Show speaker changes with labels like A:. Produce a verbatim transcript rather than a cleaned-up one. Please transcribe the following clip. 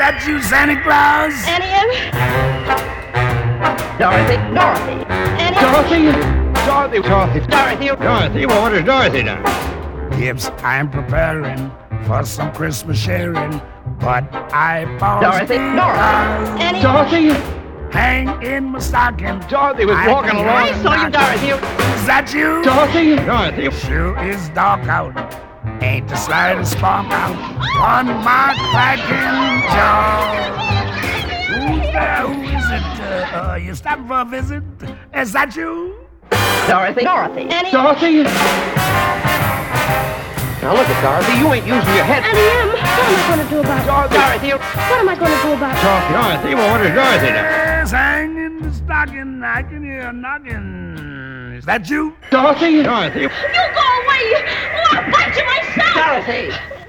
A: that you, Santa Claus?
B: Annie? Dorothy, Dorothy, Annie?
C: Dorothy, Dorothy, Dorothy,
B: Dorothy,
C: Dorothy. Well, what is Dorothy now?
A: Yes, I'm preparing for some Christmas sharing, but I paused
B: Dorothy, Dorothy, Annie?
C: Dorothy,
A: hang in my stocking.
C: Dorothy was
A: I
C: walking
A: can
C: along.
A: hear
B: I saw you, Dorothy.
A: Is that you?
C: Dorothy, Dorothy.
A: Sure is dark out. Ain't the slightest spark out. One mark cracking jaw. Who's there? Who is it? Uh, uh, you stopping for a visit? Is that you?
B: Dorothy, Dorothy, Annie?
C: Dorothy. Now look at Dorothy. You ain't using your head.
D: Annie M, what am I going to do about it?
B: Dorothy,
D: What am I going to do about it?
C: Dorothy, Dorothy. Well, what is Dorothy now?
A: Yes, hang in the stocking. I can hear a knocking. Is that you?
C: Dorothy, Dorothy.
D: You go away! Or I'll bite you myself!
B: Dorothy.